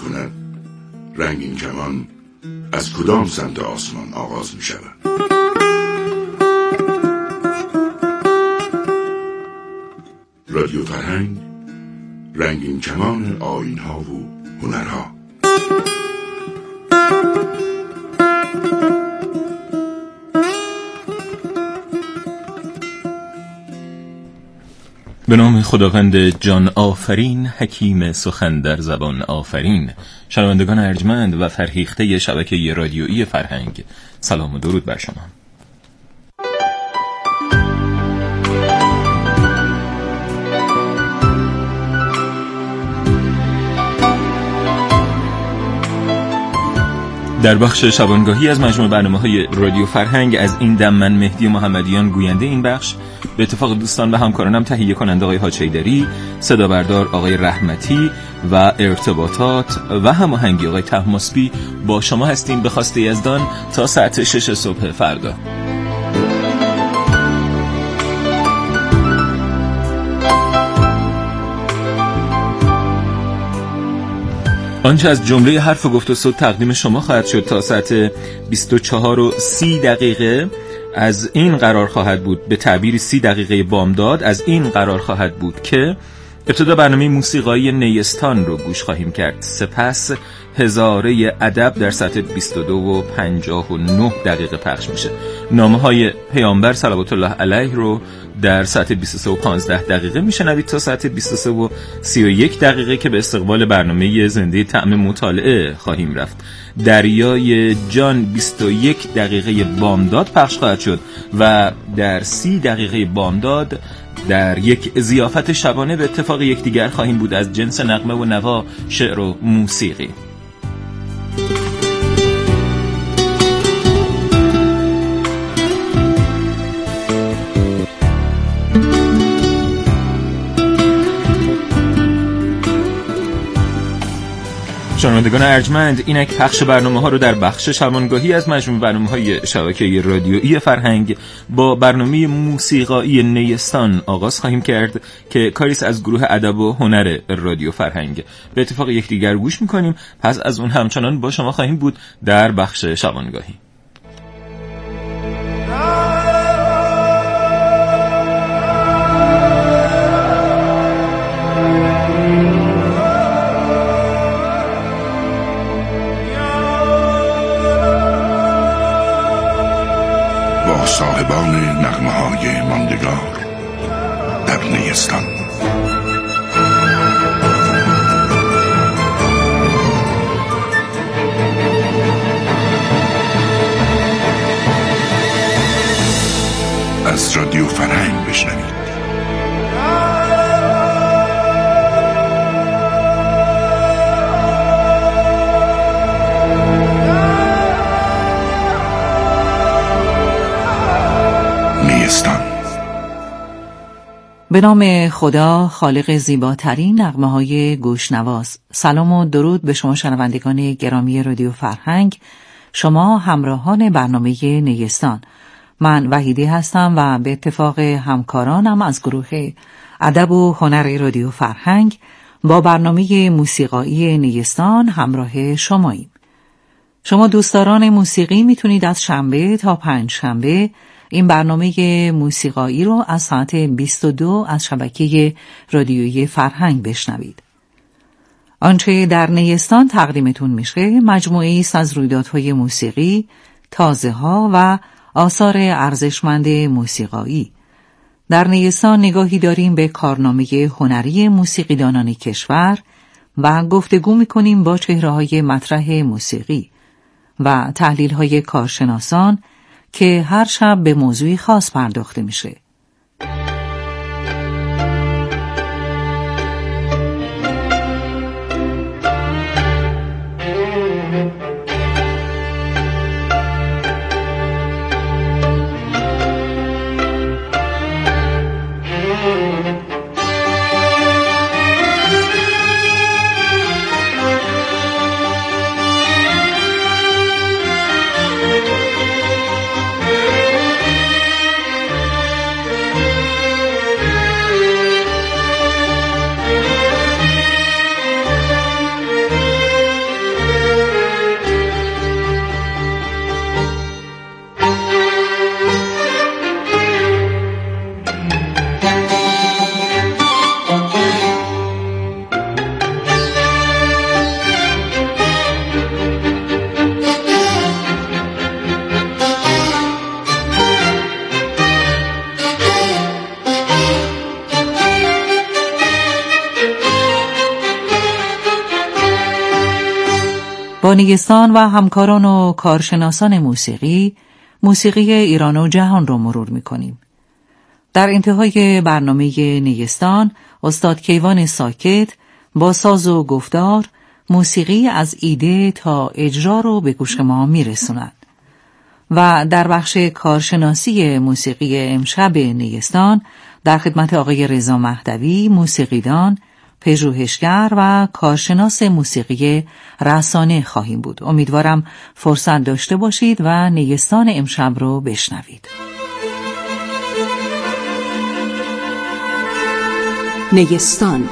کند رنگین کمان از کدام سمت آسمان آغاز می شود. رادیو فرهنگ، رنگین کمان آیین‌ها و هنرها. به نام خداوند جان آفرین، حکیم سخن در زبان آفرین. شنوندگان ارجمند و فرهیخته شبکه رادیویی فرهنگ، سلام و درود بر شما. در بخش شبانگاهی از مجموع برنامه‌های رادیو فرهنگ از این دم من مهدی محمدیان گوینده این بخش به اتفاق دوستان و همکارانم تهیه کننده آقای حاجیدری، صدا بردار آقای رحمتی و ارتباطات و هماهنگی آقای طهماسبی با شما هستیم به خواست یزدان تا ساعت 6 صبح فردا. آنچه از جمله حرف گفت و صوت تقدیم شما خواهد شد تا ساعت 24:30 از این قرار خواهد بود، به تعبیر 30 دقیقه بامداد از این قرار خواهد بود که ابتدا برنامه موسیقایی نیستان رو گوش خواهیم کرد، سپس هزاره ادب در ساعت 22:59 پخش میشه. نامه های پیامبر صلوات الله علیه رو در ساعت 23:15 میشنوید تا ساعت 23:31 که به استقبال برنامه زنده طعم مطالعه خواهیم رفت. دریای جان 21 دقیقه بامداد پخش خواهد شد و در 30 دقیقه بامداد در یک ضیافت شبانه به اتفاق یکدیگر خواهیم بود از جنس نغمه و نوا، شعر و موسیقی. شنوندگان ارجمند، اینک پخش برنامه‌ها رو در بخش شبانگاهی از مجموع برنامه‌های شبکه رادیویی فرهنگ با برنامه موسیقایی نیستان آغاز خواهیم کرد که کاریست از گروه ادب و هنر رادیو فرهنگ. به اتفاق یکدیگر گوش می‌کنیم، پس از اون همچنان با شما خواهیم بود در بخش شبانگاهی. صاحبان نغمه‌های ماندگار در نیستان. از رادیو فرهنگ بشنوید. به نام خدا خالق زیباترین نغمه‌های گوشنواز. سلام و درود به شما شنوندگان گرامی رادیو فرهنگ، شما همراهان برنامه نیستان. من وحیدی هستم و به اتفاق همکارانم از گروه ادب و هنر رادیو فرهنگ با برنامه موسیقایی نیستان همراه شماییم. شما دوستداران موسیقی میتونید از شنبه تا پنجشنبه این برنامه موسیقایی رو از ساعت 22 از شبکه رادیویی فرهنگ بشنوید. آنچه در نیستان تقدیمتون میشه مجموعه‌ای است از رویدادهای موسیقی، تازه‌ها و آثار ارزشمند موسیقایی. در نیستان نگاهی داریم به کارنامه هنری موسیقیدانان کشور و گفتگو میکنیم با چهره‌های مطرح موسیقی و تحلیل‌های کارشناسان که هر شب به موضوعی خاص پرداخته میشه. با نیستان و همکاران و کارشناسان موسیقی ایران و جهان رو مرور می‌کنیم. در انتهای برنامه نیستان استاد کیوان ساکت با ساز و گفتار موسیقی از ایده تا اجرا رو به گوش ما میرسونند. و در بخش کارشناسی موسیقی امشب نیستان در خدمت آقای رضا مهدوی، موسیقیدان، پژوهشگر و کارشناس موسیقی رسانه خواهیم بود. امیدوارم فرصت داشته باشید و نیستان امشب رو بشنوید. نیستان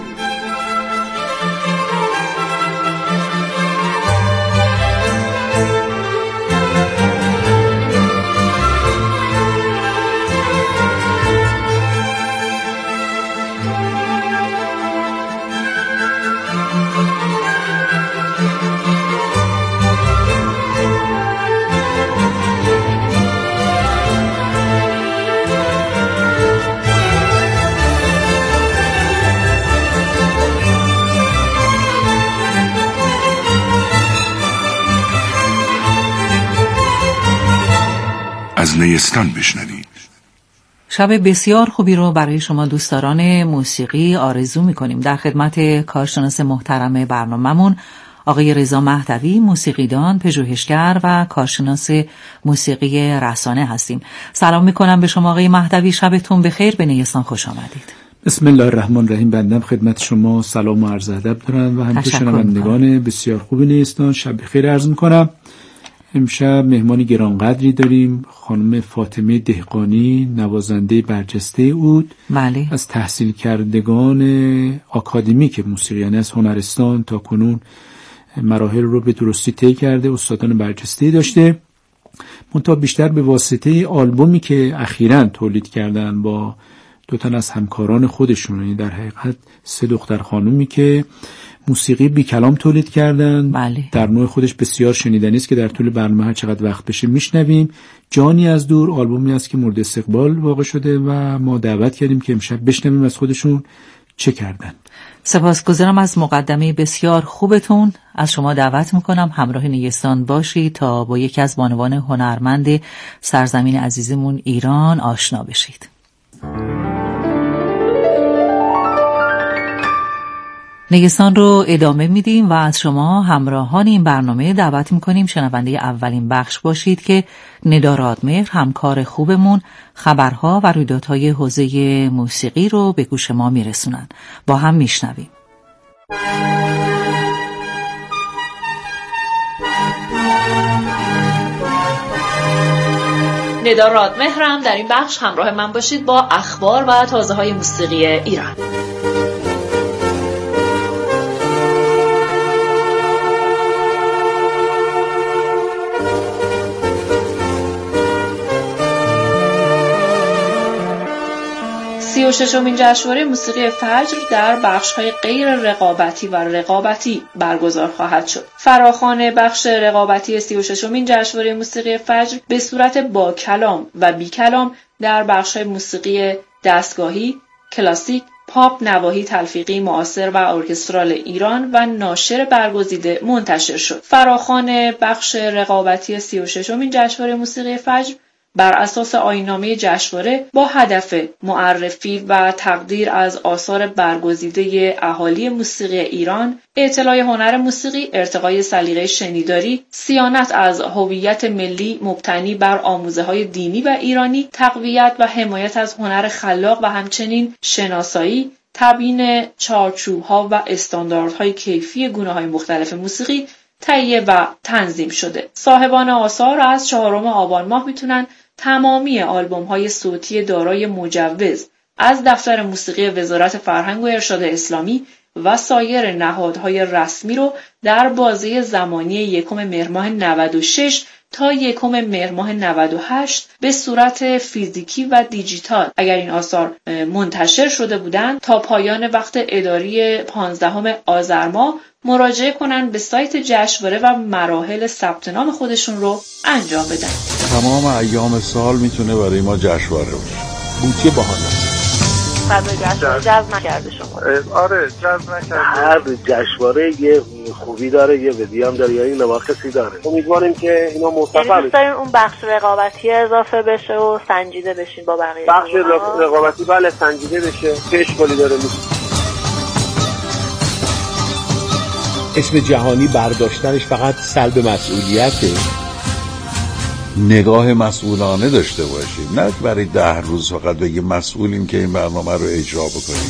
از نیستان بشنوید. شب بسیار خوبی رو برای شما دوستداران موسیقی آرزو می‌کنیم. در خدمت کارشناس محترم برنامه‌مون آقای رضا مهدوی، موسیقیدان، پژوهشگر و کارشناس موسیقی رسانه هستیم. سلام می‌کنم به شما آقای مهدوی، شبتون بخیر، به نیستان خوش آمدید. بسم الله الرحمن الرحیم. بنده خدمت شما سلام و عرض ادب دارم و همچنین شنوندگان بسیار خوب نیستان شب بخیر عرض می‌کنم. امشب مهمان گرانقدری داریم، خانم فاطمه دهقانی، نوازنده برجسته عود، بله. از تحصیل کردگان آکادمیک موسیقی، یعنی از هنرستان تا کنون مراحل رو به درستی طی کرده، استادان برجسته داشته. منتها بیشتر به واسطه آلبومی که اخیراً تولید کردن با دو تن از همکاران خودشون، یعنی در حقیقت 3 دختر خانومی که موسیقی بی کلام تولید کردن، بله. در نوع خودش بسیار شنیدنی است که در طول برنامه هر چقدر وقت بشه میشنویم. جانی از دور آلبومی است که مورد استقبال واقع شده و ما دعوت کردیم که امشب بشنویم از خودشون چه کردن. سپاسگزارم از مقدمه بسیار خوبتون. از شما دعوت میکنم همراه نیستان باشید تا با یکی از بانوان هنرمند سرزمین عزیزمون ایران آشنا بشید. نیستان رو ادامه میدیم و از شما همراهان این برنامه دعوت میکنیم شنونده اولین بخش باشید که ندا رادمهر، همکار خوبمون، خبرها و رویدادهای حوزه موسیقی رو به گوش ما میرسونن. با هم میشنویم. ندا رادمهرم، در این بخش همراه من باشید با اخبار و تازه‌های موسیقی ایران. و ششمین جشنواره موسیقی فجر در بخش‌های غیر رقابتی و رقابتی برگزار خواهد شد. فراخوان بخش رقابتی 36مین جشنواره موسیقی فجر به صورت با کلام و بی کلام در بخش‌های موسیقی دستگاهی، کلاسیک، پاپ، نواحی، تلفیقی، معاصر و ارکسترال ایران و ناشر برگزیده منتشر شد. فراخوان بخش رقابتی 36مین جشنواره موسیقی فجر بر اساس آیین‌نامه جشنواره با هدف معرفی و تقدیر از آثار برگزیده اهالی موسیقی ایران، اطلاع هنر موسیقی، ارتقای سلیقه شنیداری، صیانت از هویت ملی مبتنی بر آموزه‌های دینی و ایرانی، تقویت و حمایت از هنر خلاق و همچنین شناسایی، تبیین چارچوب‌ها و استانداردهای کیفی گونه‌های مختلف موسیقی تهیه و تنظیم شده. صاحبان آثار از 4 آبان ماه میتونن تمامی آلبوم‌های صوتی دارای مجوز از دفتر موسیقی وزارت فرهنگ و ارشاد اسلامی و سایر نهادهای رسمی رو در بازه زمانی 1 مهر ماه 96 تا 1 مهر ماه 98 به صورت فیزیکی و دیجیتال اگر این آثار منتشر شده بودند تا پایان وقت اداری 15 آذر ماه مراجعه کنن به سایت جشنواره و مراحل ثبت نام خودشون رو انجام بدن. تمام ایام سال میتونه برای ما جشنواره باشه. بوتی باحاله. جشنواره جذب نکرده شما؟ آره جذب نکرده. هر جشنواره یه خوبی داره، یه بدی هم داره، یعنی نواقصی داره. امیدواریم که اینا موفق بشن. داریم اون بخش رقابتی اضافه بشه و سنجیده بشین با بقیه. بخش رقابتی بله سنجیده بشه. چه اشکالی داره اسم جهانی برداشتنش فقط سلب مسئولیته. نگاه مسئولانه داشته باشیم، نه برای 10 روز فقط بگیم مسئولیم که این برنامه رو اجرا بکنیم.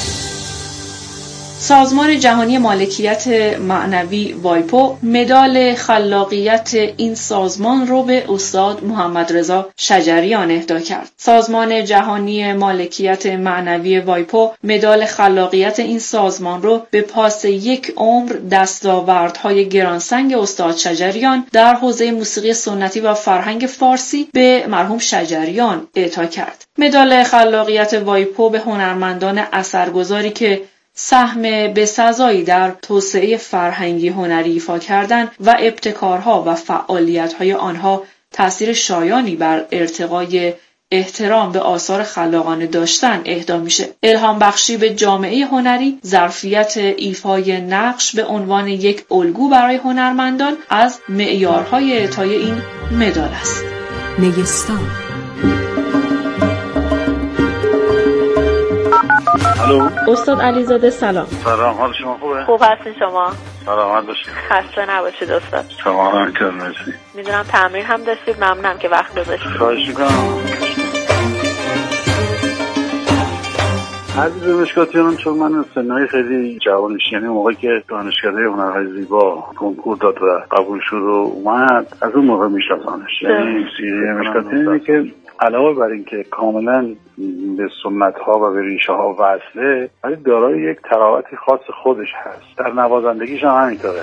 سازمان جهانی مالکیت معنوی وایپو مدال خلاقیت این سازمان رو به استاد محمد رضا شجریان اهدا کرد. سازمان جهانی مالکیت معنوی وایپو مدال خلاقیت این سازمان رو به پاس 1 عمر دستاوردهای گرانسنگ استاد شجریان در حوزه موسیقی سنتی و فرهنگ فارسی به مرحوم شجریان اعطا کرد. مدال خلاقیت وایپو به هنرمندان اثرگذاری که سهم بسزایی در توسعه فرهنگی هنری ایفا کردند و ابتکارها و فعالیت‌های آنها تأثیر شایانی بر ارتقای احترام به آثار خلاقانه داشتن اهدا میشه. الهام بخشی به جامعه هنری، ظرفیت ایفای نقش به عنوان یک الگو برای هنرمندان از معیارهای اعطای این مدال است. نیستان. الو استاد علیزاده سلام. سلام، حال شما خوبه؟ خوب هستین شما؟ سلامت باشید. خسته نباشید استاد. شما هم اینطور مرسی. میدونم تمرین هم داشتید، ممنونم که وقت گذاشتید. خواهش میکنم. عزیز مشکاتیان، چون من سنهای خیلی جوانشینی موقعی که دانشکده هنرهای زیبا کنکور داد و قبول شد و اومد، از اون موقع میشناسمش. یعنی سیری مشکاتیانه که علاوه بر این که کاملا به سنت ها و به ریشه ها وصله، ولی دارای یک تراوتی خاص خودش هست. در نوازندگیش هم همینطوره.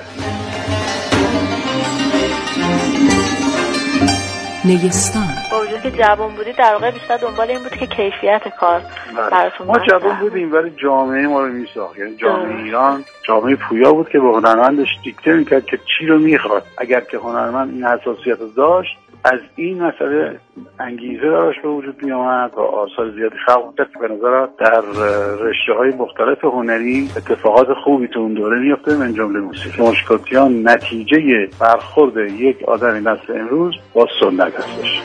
نیستان. با وجود که جوان بودی در واقع بیشتر دنبال این بود که کیفیت کار براتون ما جوان بودیم ولی جامعه ما رو میساخت. یعنی جامعه ایران جامعه پویا بود که به هنرمندش دیکته میکرد که چی رو میخواد. اگر که هنرمند این حساسیت رو داشت، از این مسئله انگیزه داشت به وجود می آمد و آثار زیادی خلق کرد که به نظر در رشته‌های مختلف هنری اتفاقات خوبی تو اون دوره میفته، من جمله موسیقی. مشکاتیان نتیجه برخورد یک آدمی نسل امروز با سنت هستش.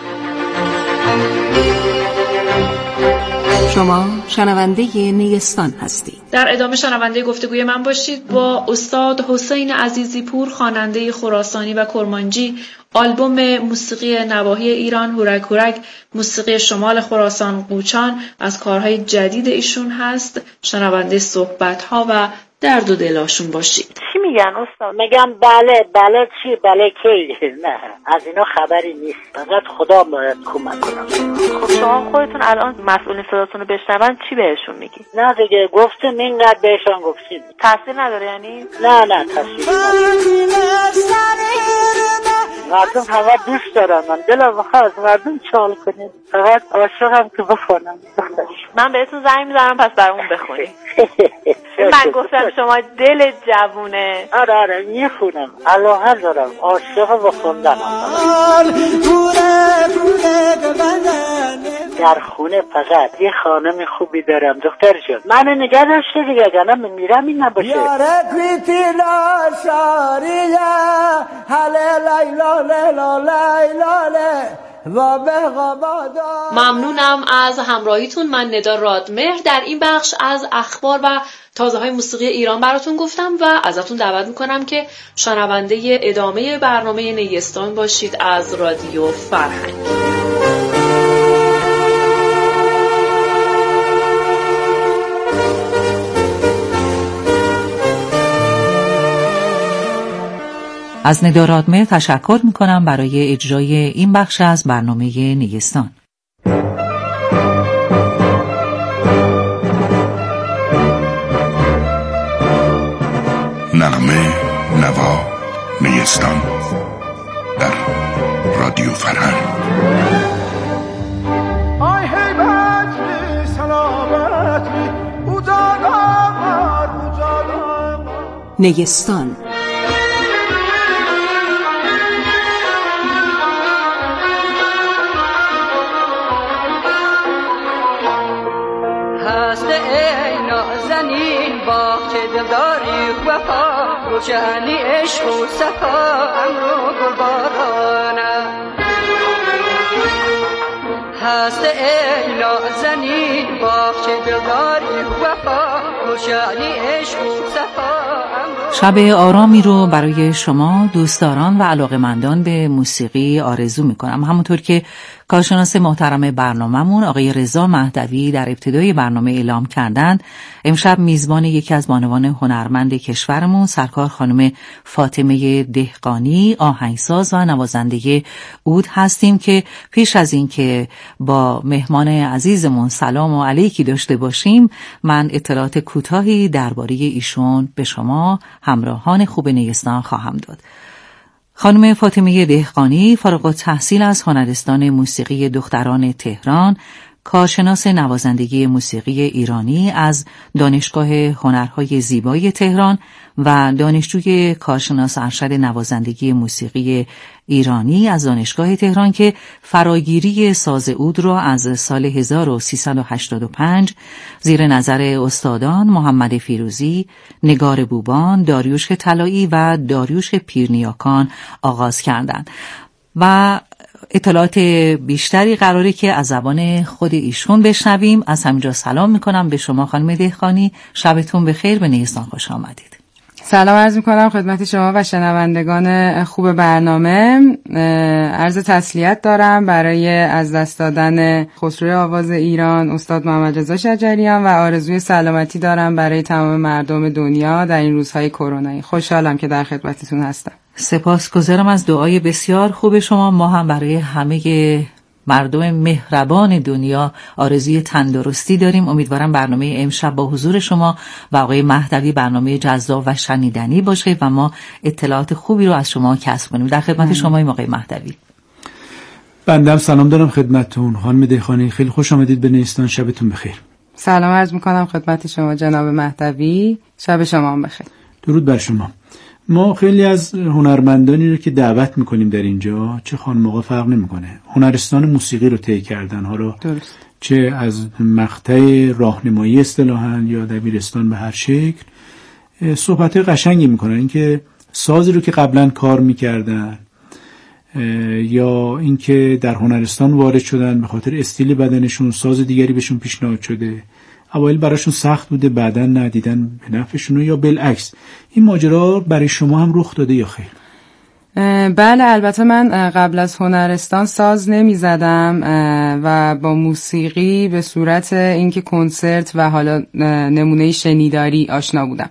شما شنونده نیستان هستید. در ادامه شنونده گفتگوی من باشید. با استاد حسین عزیزی پور، خواننده خراسانی و کرمانجی، آلبوم موسیقی نواحی ایران هورک هورک، موسیقی شمال خراسان قوچان از کارهای جدید ایشون هست. شنونده صحبت‌ها و درد و دلاشون باشید. چی میگن استاد؟ میگم بله چی بله کی؟ نه از اینا خبری نیست، فقط خدا باید کمک کنه. خب شما خودتون الان مسئولین صداتون رو بشنون چی بهشون میگی؟ نه دیگه گفتم اینقدر بهشون گفتیم. تاثیر نداره یعنی؟ نه تاثیر نداره. مردم فقط دوست دارم، من دلم بخواه از مردم چال کنید، فقط عاشقم که بخونم. من بهتون زنگ میزنم پس برامون بخونید. من گفتم شما دل جوونه. آره میخونم، علاقه دارم، عاشق بخوندنم. در خونه فقط یه خانم خوبی دارم دختر جان، من نگه داشته دیگه، جانم میرم این نباشه. ممنونم از همراهیتون. من ندا رادمهر در این بخش از اخبار و تازه های موسیقی ایران براتون گفتم و ازتون دعوت میکنم که شنونده ادامه برنامه نیستان باشید از رادیو فرهنگ. از ندا رادمهر تشکر میکنم برای اجرای این بخش از برنامه نیستان. نغمه نوا نیستان در رادیو فرهنگ. نیستان. روشنی عشق و صفا امرو گلبارانم هست ای نازنین باغچه دلداری وفا روشنی عشق و صفا. شب آرامی رو برای شما دوستداران و علاقه‌مندان به موسیقی آرزو می‌کنم. همونطور که کارشناس محترم برنامه‌مون آقای رضا مهدوی در ابتدای برنامه اعلام کردن، امشب میزبان یکی از بانوان هنرمند کشورمون سرکار خانم فاطمه دهقانی، آهنگساز و نوازنده عود هستیم که پیش از این که با مهمان عزیزمون سلام و علیکی داشته باشیم، من اطلاعات کوتاهی درباره ایشون به شما همراهان خوب نیستان خواهم داد. خانم فاطمه دهقانی فارغ التحصیل از هنرستان موسیقی دختران تهران، کارشناس نوازندگی موسیقی ایرانی از دانشگاه هنرهای زیبای تهران و دانشجوی کارشناس ارشد نوازندگی موسیقی ایرانی از دانشگاه تهران که فراگیری ساز عود را از سال 1385 زیر نظر استادان محمد فیروزی، نگار بوبان، داریوش طلایی و داریوش پیرنیاکان آغاز کردند و اطلاعات بیشتری قراره که از زبان خود ایشون بشنویم. از همینجا سلام میکنم به شما خانم دهقانی، شبتون بخیر، به نیستان خوش آمدید. سلام عرض میکنم خدمت شما و شنوندگان خوب برنامه. عرض تسلیت دارم برای از دست دادن خسروی آواز ایران استاد محمد رضا شجریان و آرزوی سلامتی دارم برای تمام مردم دنیا در این روزهای کرونایی. خوشحالم که در خدمتتون هستم. سپاسگزارم از دعای بسیار خوب شما. ما هم برای همه مردم مهربان دنیا آرزوی تندرستی داریم. امیدوارم برنامه امشب با حضور شما و آقای مهدوی برنامه جذاب و شنیدنی باشه و ما اطلاعات خوبی رو از شما کسب کنیم. در خدمت شما آقای مهدوی. بنده سلام دارم خدمتتون خانم دهقانی، خیلی خوش آمدید به نیستان، شبتون بخیر. سلام عرض میکنم خدمت شما جناب مهدوی، شب شما هم بخیر. درود بر شما. ما خیلی از هنرمندانی رو که دعوت میکنیم در اینجا، چه خانم آقا فرق نمیکنه، هنرستان موسیقی رو طی کردن ها رو، چه از مقطع راهنمایی اصطلاحاً یا دبیرستان به هر شکل، صحبت قشنگی میکنن. اینکه سازی رو که قبلا کار میکردن یا اینکه در هنرستان وارد شدن به خاطر استیل بدنشون ساز دیگری بهشون پیشنهاد شده، اوایل براشون سخت بوده، بعداً ندیدن به نفعشون، یا بالعکس این ماجرا برای شما هم رخ داده یا خیر؟ بله، البته من قبل از هنرستان ساز نمی زدم و با موسیقی به صورت اینکه کنسرت و حالا نمونه شنیداری آشنا بودم.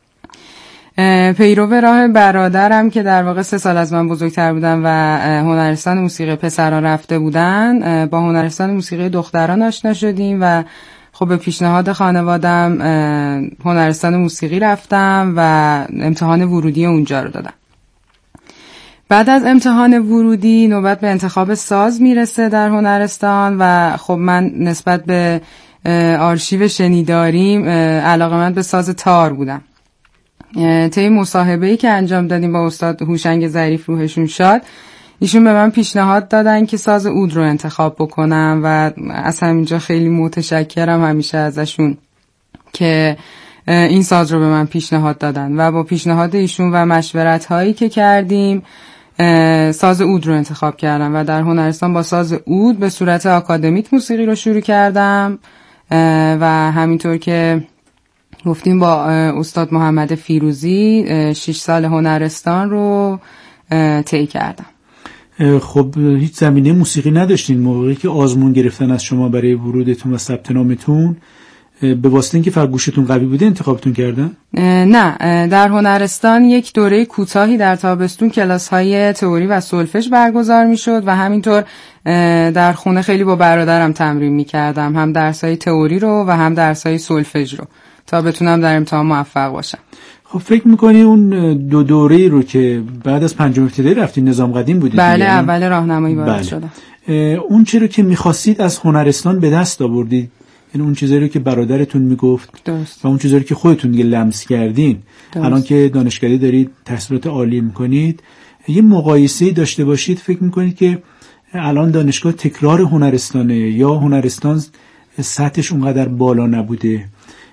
پیرو راه برادرم که در واقع 3 سال از من بزرگتر بودن و هنرستان موسیقی پسران رفته بودن، با هنرستان موسیقی دختران آشنا شدیم و خب به پیشنهاد خانوادم هنرستان موسیقی رفتم و امتحان ورودی اونجا رو دادم. بعد از امتحان ورودی نوبت به انتخاب ساز میرسه در هنرستان و خب من نسبت به آرشیو شنیداریم علاقه‌مند به ساز تار بودم. طی مصاحبه‌ای که انجام دادیم با استاد هوشنگ ظریف روحشون شاد، ایشون به من پیشنهاد دادن که ساز عود رو انتخاب بکنم و از همینجا خیلی متشکرم همیشه ازشون که این ساز رو به من پیشنهاد دادن و با پیشنهاد ایشون و مشورت هایی که کردیم ساز عود رو انتخاب کردم و در هنرستان با ساز عود به صورت آکادمیک موسیقی رو شروع کردم و همینطور که گفتیم با استاد محمد فیروزی 6 سال هنرستان رو طی کردم. خب هیچ زمینه موسیقی نداشتین موقعی که آزمون گرفتن از شما برای ورودتون و ثبت نامتون؟ به واسطه اینکه فقط گوشتون قوی بوده انتخابتون کردن؟ نه، در هنرستان یک دوره کوتاهی در تابستون کلاس‌های تئوری و سولفژ برگزار می‌شد و همینطور در خونه خیلی با برادرم تمرین می‌کردم، هم درس‌های تئوری رو و هم درس‌های سولفژ رو، تا بتونم در امتحان موفق باشم. خب فکر میکنی اون 2 دوره رو که بعد از 5 ابتدایی رفتین نظام قدیم بودید؟ بله، اول راهنمایی وارد شدم. اون چیزی که میخواستید از هنرستان به دست آوردید؟ یعنی اون چیزایی که برادرتون میگفت درست. و اون چیزایی که خودتون دیگه لمس کردین درست. الان که دانشگاهی دارید تحصیلات عالی میکنید، یه مقایسه‌ای داشته باشید، فکر میکنید که الان دانشگاه تکرار هنرستانه یا هنرستان سطحش اونقدر بالا نبوده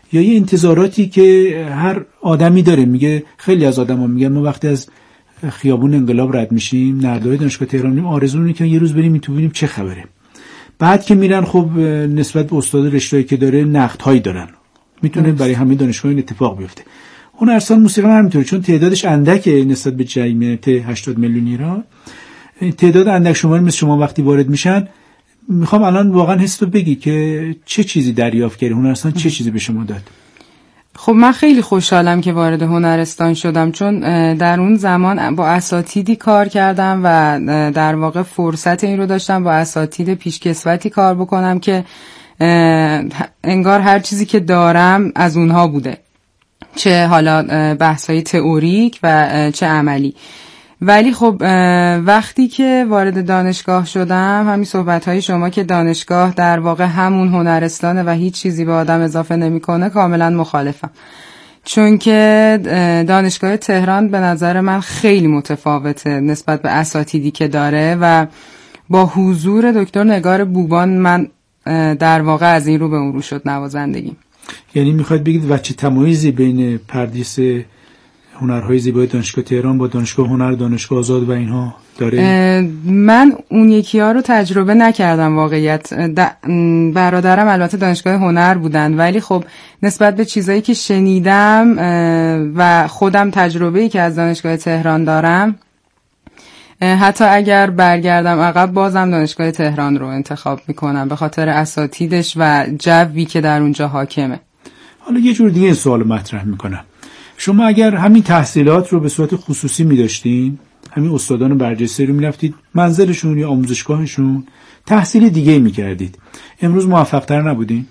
یا یه انتظاراتی که هر آدمی داره. میگه خیلی از آدما میگن ما وقتی از خیابون انقلاب رد میشیم، نردهای دانشگاه تهران میریم، آرزو اینه که یه روز بریم تو ببینیم چه خبره. بعد که میرن خب نسبت به استاد رشته‌ای که داره نقدهایی دارن، میتونه برای همه دانشگاه این اتفاق بیفته. هنرستان موسیقی هم همینطوره، چون تعدادش اندکه نسبت به جمعیت 80 میلیون ایران. تعداد اندک شماری مثل شما وقتی وارد میشن، میخوام الان واقعا حس تو بگی که چه چیزی دریافت کردی، هنرستان چه چیزی به شما داد؟ خب من خیلی خوشحالم که وارد هنرستان شدم، چون در اون زمان با اساتیدی کار کردم و در واقع فرصت این رو داشتم با اساتید پیشکسوتی کار بکنم که انگار هر چیزی که دارم از اونها بوده، چه حالا بحث‌های تئوریک و چه عملی. ولی خب وقتی که وارد دانشگاه شدم، همین صحبت‌های شما که دانشگاه در واقع همون هنرستانه و هیچ چیزی به آدم اضافه نمی‌کنه، کاملا مخالفم. چون که دانشگاه تهران به نظر من خیلی متفاوته نسبت به اساتیدی که داره و با حضور دکتر نگار بوبان من در واقع از این رو به اون رو شد نوازندگی. یعنی میخواید بگید وچه تمایزی بین پردیس هنرهای زیبای دانشگاه تهران با دانشگاه هنر، دانشگاه آزاد و اینها داره؟ من اون یکی ها رو تجربه نکردم واقعیت. برادرم البته دانشگاه هنر بودن، ولی خب نسبت به چیزایی که شنیدم و خودم تجربه‌ای که از دانشگاه تهران دارم، حتی اگر برگردم عقب بازم دانشگاه تهران رو انتخاب میکنم به خاطر اساتیدش و جوی که در اونجا حاکمه. حالا یه جور دیگه سوال مطرح میکنم. شما اگر همین تحصیلات رو به صورت خصوصی می‌داشتین، همین استادان برجسته رو می‌رفتید منزلشون یا آموزشگاهشون تحصیل دیگه می‌کردید، امروز موفق‌تر نبودین؟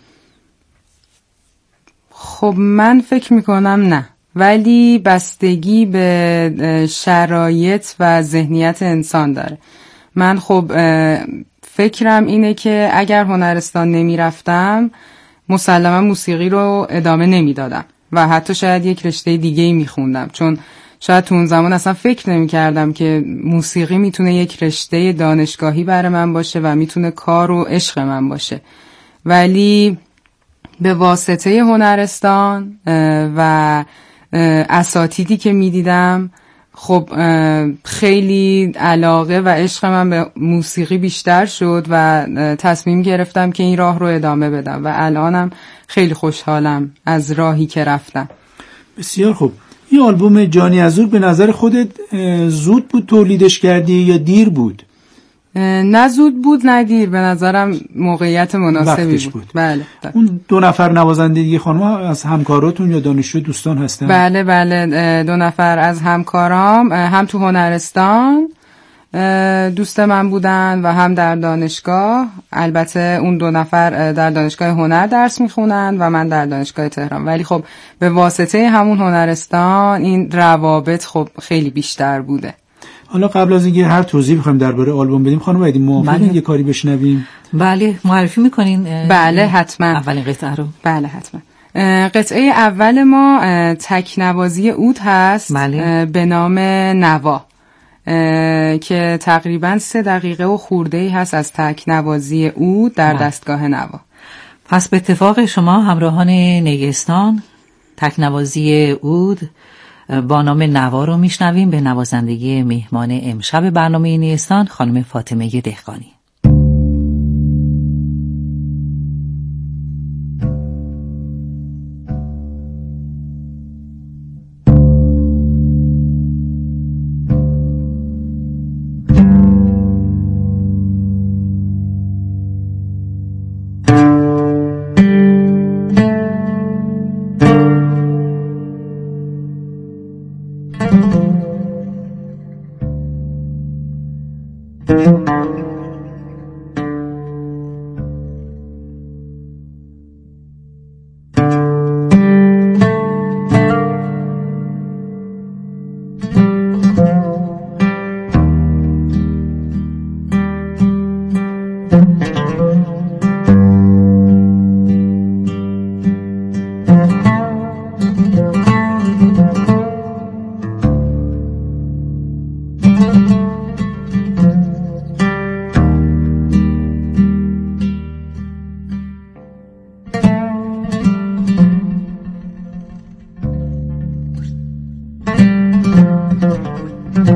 خب من فکر می‌کنم نه، ولی بستگی به شرایط و ذهنیت انسان داره. من خب فکرم اینه که اگر هنرستان نمی‌رفتم مسلما موسیقی رو ادامه نمیدادم و حتی شاید یک رشته دیگه‌ای میخوندم، چون شاید تو اون زمان اصلا فکر نمی‌کردم که موسیقی میتونه یک رشته دانشگاهی برای من باشه و میتونه کار و عشق من باشه. ولی به واسطه هنرستان و اساتیدی که میدیدم، خب خیلی علاقه و عشق من به موسیقی بیشتر شد و تصمیم گرفتم که این راه رو ادامه بدم و الانم خیلی خوشحالم از راهی که رفتم. بسیار خوب. این آلبوم جانی عزور به نظر خودت زود بود تولیدش کردی یا دیر بود؟ نه زود بود نه دیر، به نظرم موقعیت مناسبی بود. بله. اون 2 نفر نوازنده دیگه خانم از همکاراتون یا دانشجو دوستان هستن؟ بله 2 نفر از همکارام هم تو هنرستان دوست من بودن و هم در دانشگاه. البته اون 2 نفر در دانشگاه هنر درس میخونن و من در دانشگاه تهران، ولی خب به واسطه همون هنرستان این روابط خب خیلی بیشتر بوده. حالا قبل از اینکه هر توضیح بخوایم درباره آلبوم بدیم، خانم وحیدی موافقین یه کاری بشنویم؟ بله معرفی میکنین؟ بله حتما. اولین قطعه رو؟ بله حتما. قطعه اول ما تکنوازی عود هست. بله. به نام نوا که تقریبا 3 دقیقه و خورده‌ای هست از تکنوازی عود در دستگاه نوا. پس به اتفاق شما همراهان نیستان تکنوازی عود با نام نوا رو میشنویم به نوازندگی مهمان امشب برنامه نیستان خانم فاطمه دهقانی.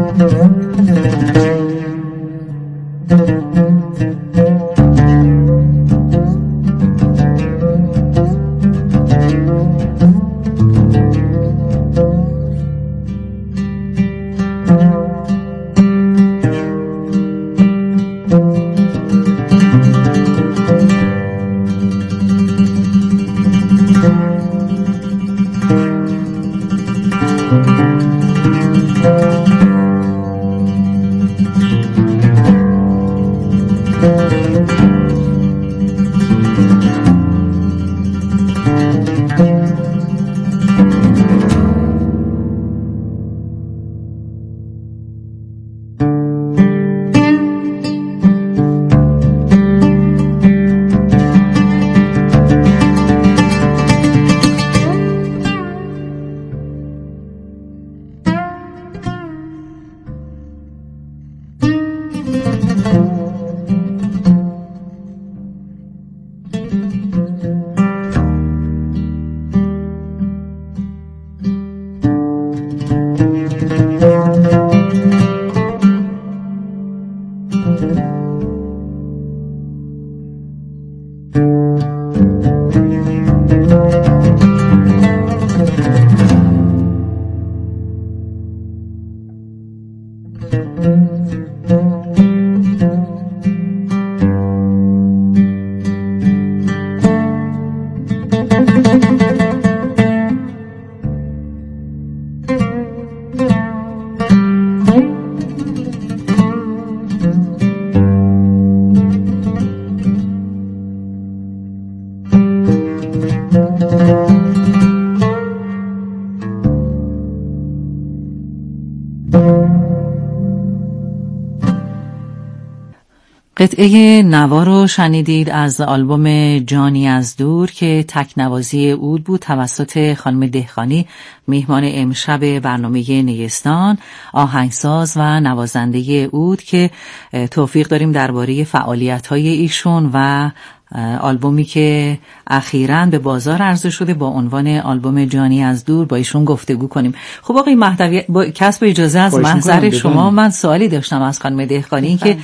قطعه نوا رو شنیدید از آلبوم جانی از دور که تکنوازی عود بود توسط خانم دهقانی، میهمان امشب برنامه نیستان، آهنگساز و نوازنده عود که توفیق داریم درباره فعالیت‌های ایشون و آلبومی که اخیراً به بازار عرضه شده با عنوان آلبوم جانی از دور با ایشون گفتگو کنیم. خب آقای مهدوی، با کسب اجازه از محضر شما من سوالی داشتم از خانم دهقانی که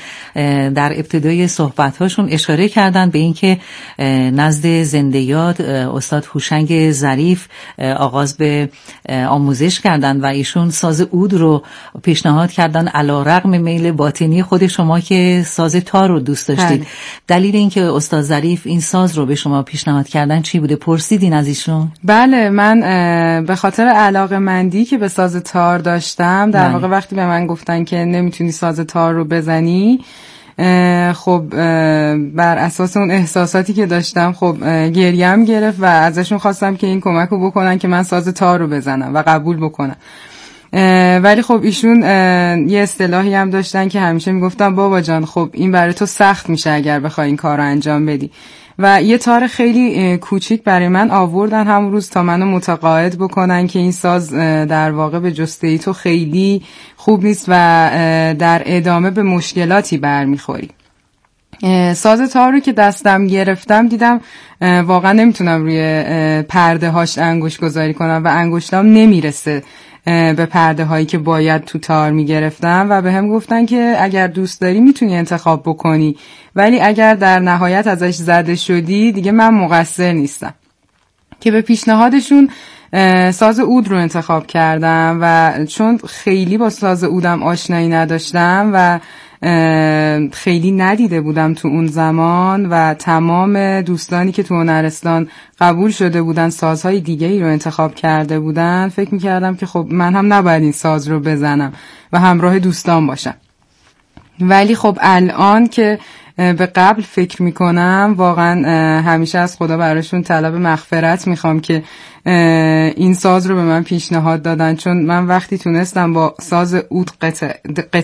در ابتدای صحبت‌هاشون اشاره کردن به اینکه نزد زنده یاد استاد هوشنگ ظریف آغاز به آموزش کردن و ایشون ساز عود رو پیشنهاد کردن علی‌رغم میل باطنی خود شما که ساز تار رو دوست داشتید. دلیل اینکه استاد ظریف این ساز رو به شما پیشنهاد کردن چی بوده؟ پرسیدین از ایشون؟ بله، من به خاطر علاقه‌مندی که به ساز تار داشتم، در واقع وقتی به من گفتن که نمیتونی ساز تار رو بزنی، خب بر اساس اون احساساتی که داشتم خب گریم گرفت و ازشون خواستم که این کمک رو بکنن که من ساز تار رو بزنم و قبول بکنم. ولی خب ایشون یه اصطلاحی هم داشتن که همیشه میگفتن بابا جان خب این برای تو سخت میشه اگر بخوای این کار رو انجام بدی، و یه تار خیلی کوچیک برای من آوردن همون روز تا منو متقاعد بکنن که این ساز در واقع به جسته تو خیلی خوب نیست و در ادامه به مشکلاتی برمیخوری. ساز تار رو که دستم گرفتم دیدم واقعا نمیتونم روی پرده هاش انگشت گذاری کنم و انگشتام نمیرسه به پرده هایی که باید تو تار میگرفتم و به هم گفتن که اگر دوست داری میتونی انتخاب بکنی، ولی اگر در نهایت ازش زده شدی دیگه من مقصر نیستم. که به پیشنهادشون ساز عود رو انتخاب کردم و چون خیلی با ساز عودم آشنایی نداشتم و خیلی ندیده بودم تو اون زمان و تمام دوستانی که تو هنرستان قبول شده بودن سازهای دیگه‌ای رو انتخاب کرده بودن، فکر می‌کردم که خب من هم نباید این ساز رو بزنم و همراه دوستان باشم. ولی خب الان که به قبل فکر میکنم واقعا همیشه از خدا براشون طلب مغفرت میخوام که این ساز رو به من پیشنهاد دادن، چون من وقتی تونستم با ساز عود قطعه